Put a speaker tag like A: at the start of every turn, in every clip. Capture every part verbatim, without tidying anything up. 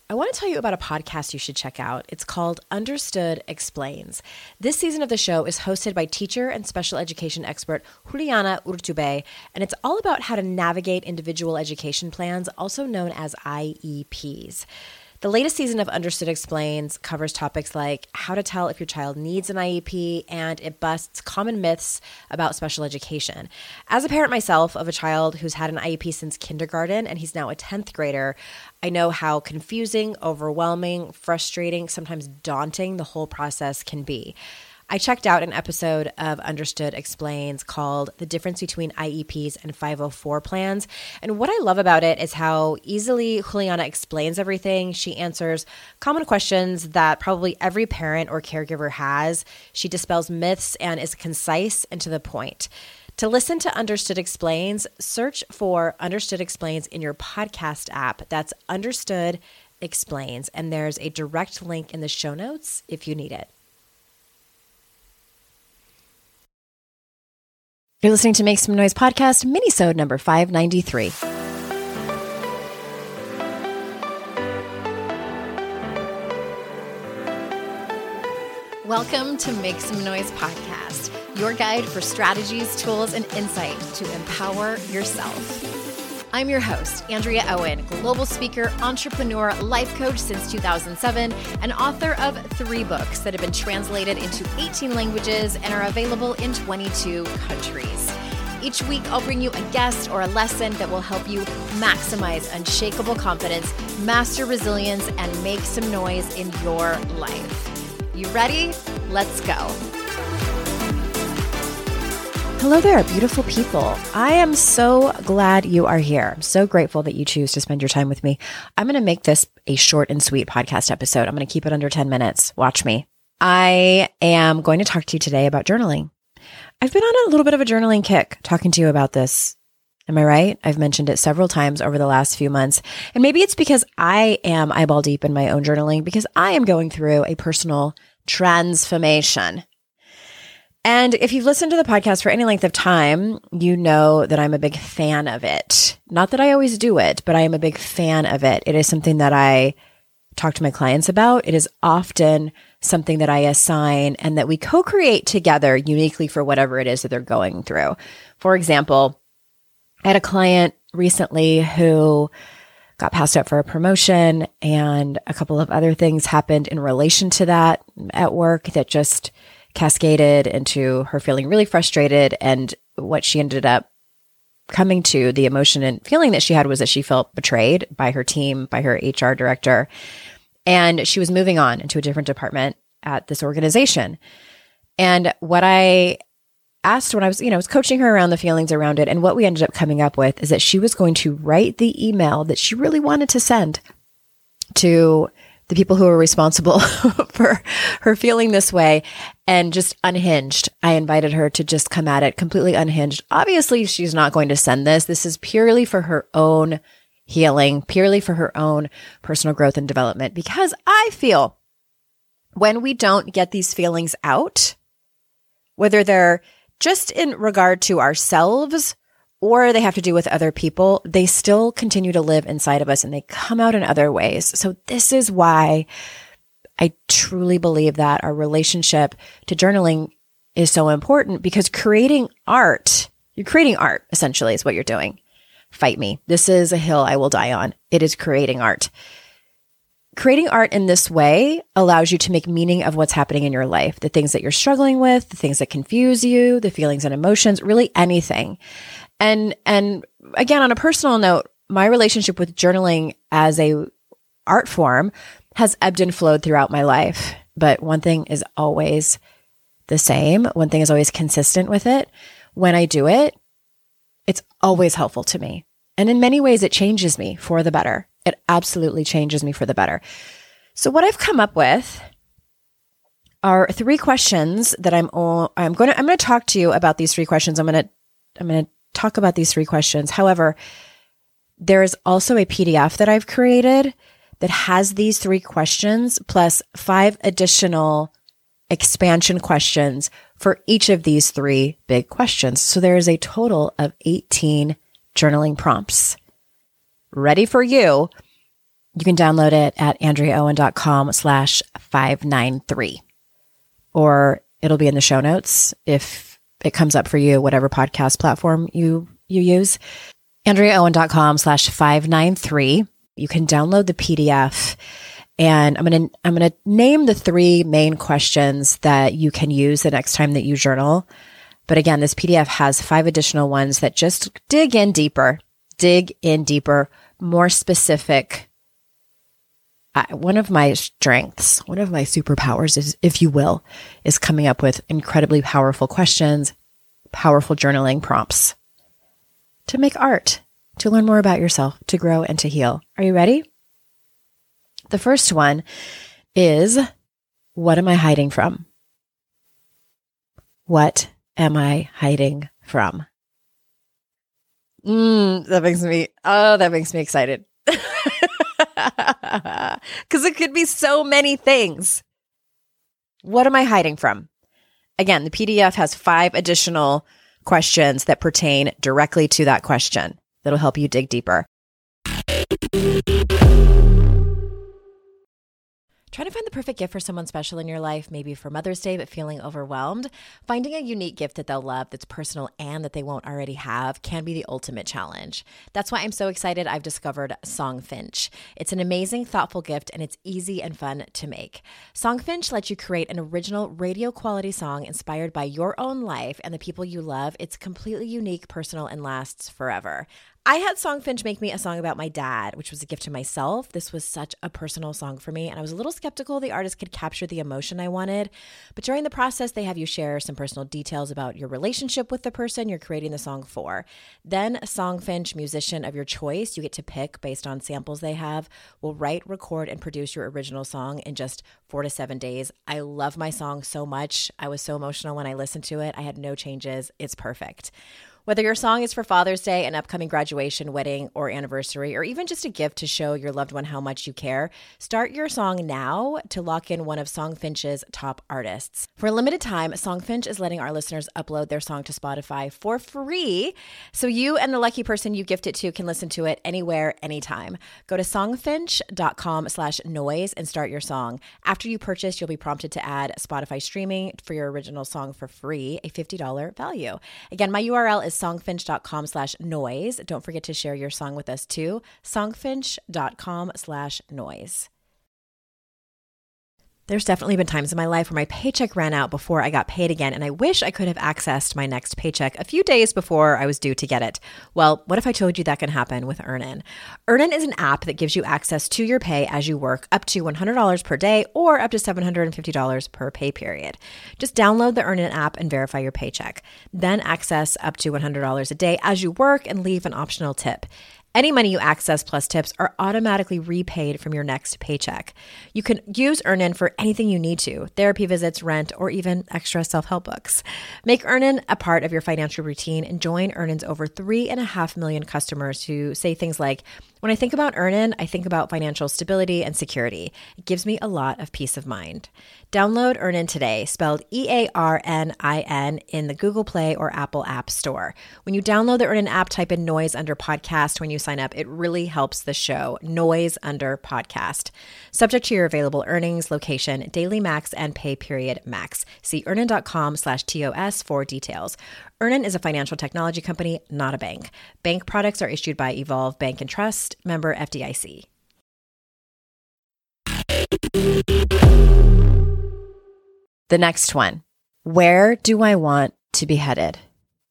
A: I want to tell you about a podcast you should check out. It's called Understood Explains. This season of the show is hosted by teacher and special education expert Juliana Urtubey, and it's all about how to navigate individual education plans, also known as I E Ps. The latest season of Understood Explains covers topics like how to tell if your child needs an I E P, and it busts common myths about special education. As a parent myself of a child who's had an I E P since kindergarten, and he's now a tenth grader, I know how confusing, overwhelming, frustrating, sometimes daunting the whole process can be. I checked out an episode of Understood Explains called The Difference Between I E Ps and five oh four Plans. And what I love about it is how easily Juliana explains everything. She answers common questions that probably every parent or caregiver has. She dispels myths and is concise and to the point. To listen to Understood Explains, search for Understood Explains in your podcast app. That's Understood Explains. And there's a direct link in the show notes if you need it. You're listening to Make Some Noise podcast, minisode number five ninety-three. Welcome to Make Some Noise podcast, your guide for strategies, tools, and insight to empower yourself. I'm your host, Andrea Owen, global speaker, entrepreneur, life coach since two thousand seven, and author of three books that have been translated into eighteen languages and are available in twenty-two countries. Each week, I'll bring you a guest or a lesson that will help you maximize unshakable confidence, master resilience, and make some noise in your life. You ready? Let's go. Hello there, beautiful people. I am so glad you are here. I'm so grateful that you choose to spend your time with me. I'm going to make this a short and sweet podcast episode. I'm going to keep it under ten minutes. Watch me. I am going to talk to you today about journaling. I've been on a little bit of a journaling kick talking to you about this. Am I right? I've mentioned it several times over the last few months. And maybe it's because I am eyeball deep in my own journaling because I am going through a personal transformation. And if you've listened to the podcast for any length of time, you know that I'm a big fan of it. Not that I always do it, but I am a big fan of it. It is something that I talk to my clients about. It is often something that I assign and that we co-create together uniquely for whatever it is that they're going through. For example, I had a client recently who got passed up for a promotion, and a couple of other things happened in relation to that at work that just cascaded into her feeling really frustrated. And what she ended up coming to, the emotion and feeling that she had, was that she felt betrayed by her team, by her H R director. And she was moving on into a different department at this organization. And what I asked when I was, you know, I was coaching her around the feelings around it, and what we ended up coming up with is that she was going to write the email that she really wanted to send to the people who were responsible for her feeling this way, and just unhinged. I invited her to just come at it completely unhinged. Obviously, she's not going to send this. This is purely for her own healing, purely for her own personal growth and development, because I feel when we don't get these feelings out, whether they're just in regard to ourselves or they have to do with other people, they still continue to live inside of us and they come out in other ways. So this is why I truly believe that our relationship to journaling is so important, because creating art, you're creating art essentially is what you're doing. Fight me. This is a hill I will die on. It is creating art. Creating art in this way allows you to make meaning of what's happening in your life, the things that you're struggling with, the things that confuse you, the feelings and emotions, really anything. And, and again, on a personal note, my relationship with journaling as a art form has ebbed and flowed throughout my life. But one thing is always the same. One thing is always consistent with it. When I do it, it's always helpful to me. And in many ways, it changes me for the better. It absolutely changes me for the better. So what I've come up with are three questions that I'm all, I'm going to I'm going to talk to you about these three questions. I'm going to I'm going to talk about these three questions. However, there is also a P D F that I've created that has these three questions plus five additional expansion questions for each of these three big questions. So there is a total of eighteen journaling prompts ready for you You can download it at andreaowen.com slash 593. Or it'll be in the show notes if it comes up for you, whatever podcast platform you, you use. andreaowen.com slash 593. You can download the P D F. And I'm going to I'm going to name the three main questions that you can use the next time that you journal. But again, this P D F has five additional ones that just dig in deeper, dig in deeper, more specific. Uh, one of my strengths, one of my superpowers is, if you will, is coming up with incredibly powerful questions, powerful journaling prompts to make art, to learn more about yourself, to grow and to heal. Are you ready? The first one is, what am I hiding from? What am I hiding from? Mm, that makes me, oh, that makes me excited. Because it could be so many things. What am I hiding from? Again, the P D F has five additional questions that pertain directly to that question that'll help you dig deeper. Trying to find the perfect gift for someone special in your life, maybe for Mother's Day, but feeling overwhelmed? Finding a unique gift that they'll love, that's personal and that they won't already have, can be the ultimate challenge. That's why I'm so excited I've discovered Songfinch. It's an amazing, thoughtful gift, and it's easy and fun to make. Songfinch lets you create an original radio quality song inspired by your own life and the people you love. It's completely unique, personal, and lasts forever. I had Songfinch make me a song about my dad, which was a gift to myself. This was such a personal song for me, and I was a little skeptical the artist could capture the emotion I wanted. But during the process, they have you share some personal details about your relationship with the person you're creating the song for. Then a Songfinch musician of your choice, you get to pick based on samples they have, will write, record, and produce your original song in just four to seven days. I love my song so much. I was so emotional when I listened to it. I had no changes. It's perfect. Whether your song is for Father's Day, an upcoming graduation, wedding, or anniversary, or even just a gift to show your loved one how much you care, start your song now to lock in one of Songfinch's top artists. For a limited time, Songfinch is letting our listeners upload their song to Spotify for free, so you and the lucky person you gift it to can listen to it anywhere, anytime. Go to songfinch.com slash noise and start your song. After you purchase, you'll be prompted to add Spotify streaming for your original song for free, a fifty dollars value. Again, my U R L is songfinch.com slash noise. Don't forget to share your song with us too. Songfinch.com slash noise. There's definitely been times in my life where my paycheck ran out before I got paid again, and I wish I could have accessed my next paycheck a few days before I was due to get it. Well, what if I told you that can happen with Earnin? Earnin is an app that gives you access to your pay as you work, up to one hundred dollars per day or up to seven hundred fifty dollars per pay period. Just download the Earnin app and verify your paycheck. Then access up to one hundred dollars a day as you work and leave an optional tip. Any money you access plus tips are automatically repaid from your next paycheck. You can use Earnin for anything you need to, therapy visits, rent, or even extra self-help books. Make Earnin a part of your financial routine and join Earnin's over three and a half million customers who say things like, when I think about Earnin, I think about financial stability and security. It gives me a lot of peace of mind. Download Earnin today, spelled E A R N I N, in the Google Play or Apple App Store. When you download the Earnin app, type in Noise under podcast when you sign up. It really helps the show. Noise under podcast. Subject to your available earnings, location, daily max, and pay period max. See earnin.com slash TOS for details. Earnin is a financial technology company, not a bank. Bank products are issued by Evolve Bank and Trust, member F D I C. The next one, where do I want to be headed?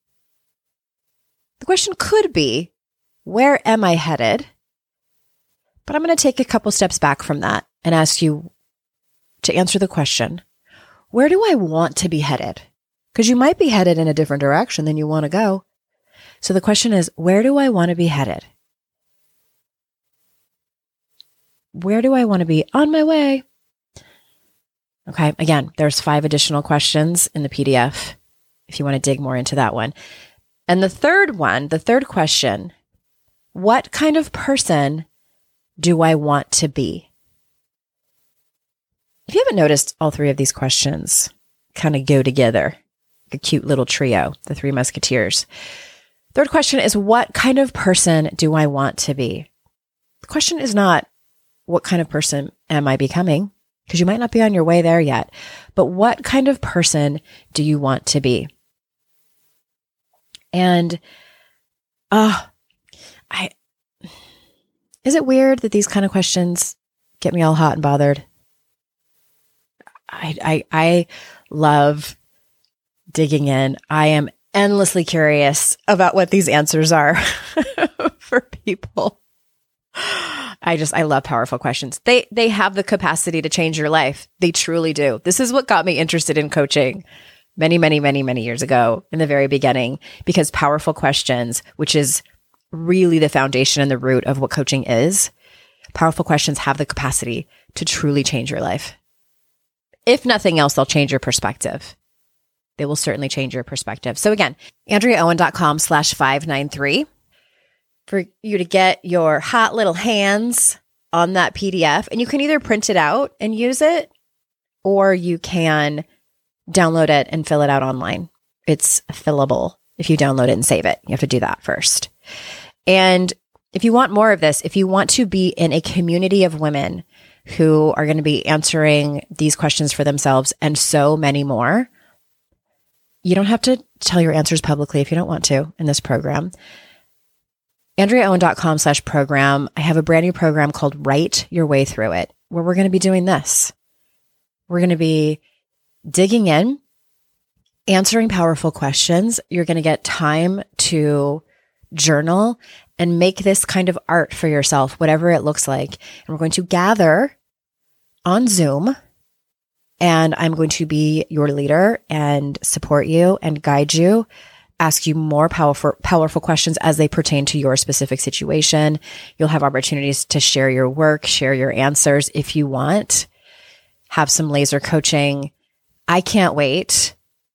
A: The question could be, where am I headed? But I'm going to take a couple steps back from that and ask you to answer the question, where do I want to be headed? Because you might be headed in a different direction than you want to go. So the question is, where do I want to be headed? Where do I want to be on my way? Okay, again, there's five additional questions in the P D F if you want to dig more into that one. And the third one, the third question, what kind of person do I want to be? If you haven't noticed, all three of these questions kind of go together, a cute little trio, the Three Musketeers. Third question is, what kind of person do I want to be? The question is not, what kind of person am I becoming? Because you might not be on your way there yet, but what kind of person do you want to be? And, uh, I, is it weird that these kind of questions get me all hot and bothered? I, I, I love digging in. I am endlessly curious about what these answers are for people. I just, I love powerful questions. They, they have the capacity to change your life. They truly do. This is what got me interested in coaching many, many, many, many years ago in the very beginning, because powerful questions, which is really the foundation and the root of what coaching is, powerful questions have the capacity to truly change your life. If nothing else, they'll change your perspective. They will certainly change your perspective. So again, AndreaOwen.com slash 593 for you to get your hot little hands on that P D F. And you can either print it out and use it, or you can download it and fill it out online. It's fillable if you download it and save it. You have to do that first. And if you want more of this, if you want to be in a community of women who are going to be answering these questions for themselves and so many more, you don't have to tell your answers publicly if you don't want to in this program. AndreaOwen.com slash program. I have a brand new program called Write Your Way Through It, where we're going to be doing this. We're going to be digging in, answering powerful questions. You're going to get time to journal and make this kind of art for yourself, whatever it looks like. And we're going to gather on Zoom, and I'm going to be your leader and support you and guide you, ask you more powerful, powerful questions as they pertain to your specific situation. You'll have opportunities to share your work, share your answers if you want, have some laser coaching. I can't wait.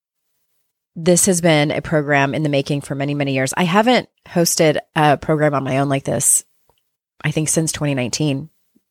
A: This has been a program in the making for many, many years. I haven't hosted a program on my own like this, I think, since twenty nineteen.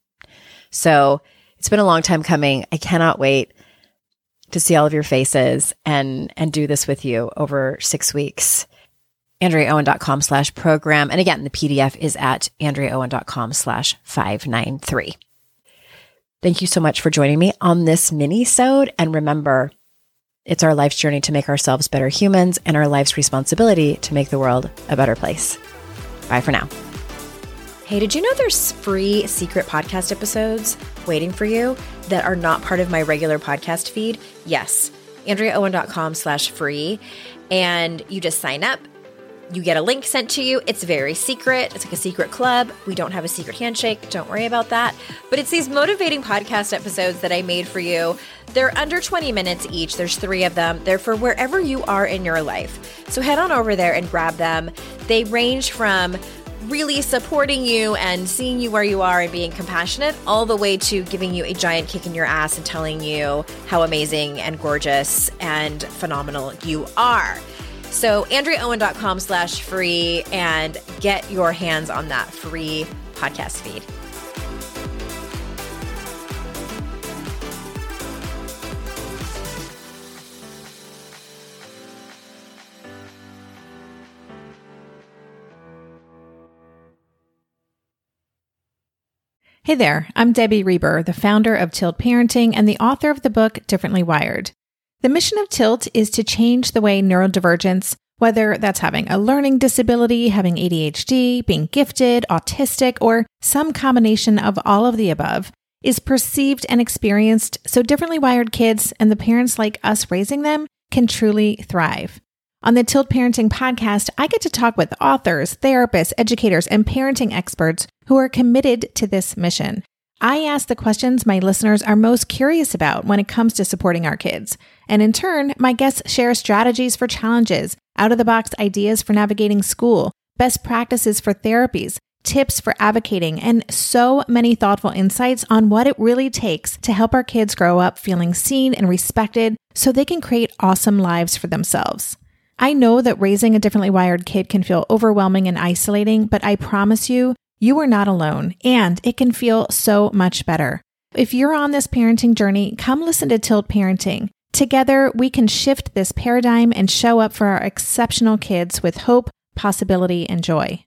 A: So it's been a long time coming. I cannot wait to see all of your faces and, and do this with you over six weeks. AndreaOwen.com slash program. And again, the P D F is at AndreaOwen.com slash 593. Thank you so much for joining me on this mini-sode. And remember, it's our life's journey to make ourselves better humans and our life's responsibility to make the world a better place. Bye for now. Hey, did you know there's free secret podcast episodes waiting for you that are not part of my regular podcast feed? Yes, AndreaOwen.com slash free. And you just sign up. You get a link sent to you. It's very secret. It's like a secret club. We don't have a secret handshake. Don't worry about that. But it's these motivating podcast episodes that I made for you. They're under twenty minutes each. There's three of them. They're for wherever you are in your life. So head on over there and grab them. They range from really supporting you and seeing you where you are and being compassionate, all the way to giving you a giant kick in your ass and telling you how amazing and gorgeous and phenomenal you are. So AndreaOwen.com slash free and get your hands on that free podcast feed.
B: Hey there, I'm Debbie Reber, the founder of Tilt Parenting and the author of the book Differently Wired. The mission of Tilt is to change the way neurodivergence, whether that's having a learning disability, having A D H D, being gifted, autistic, or some combination of all of the above, is perceived and experienced so differently wired kids and the parents like us raising them can truly thrive. On the Tilt Parenting podcast, I get to talk with authors, therapists, educators, and parenting experts who are committed to this mission. I ask the questions my listeners are most curious about when it comes to supporting our kids. And in turn, my guests share strategies for challenges, out-of-the-box ideas for navigating school, best practices for therapies, tips for advocating, and so many thoughtful insights on what it really takes to help our kids grow up feeling seen and respected so they can create awesome lives for themselves. I know that raising a differently wired kid can feel overwhelming and isolating, but I promise you, you are not alone, and it can feel so much better. If you're on this parenting journey, come listen to Tilt Parenting. Together, we can shift this paradigm and show up for our exceptional kids with hope, possibility, and joy.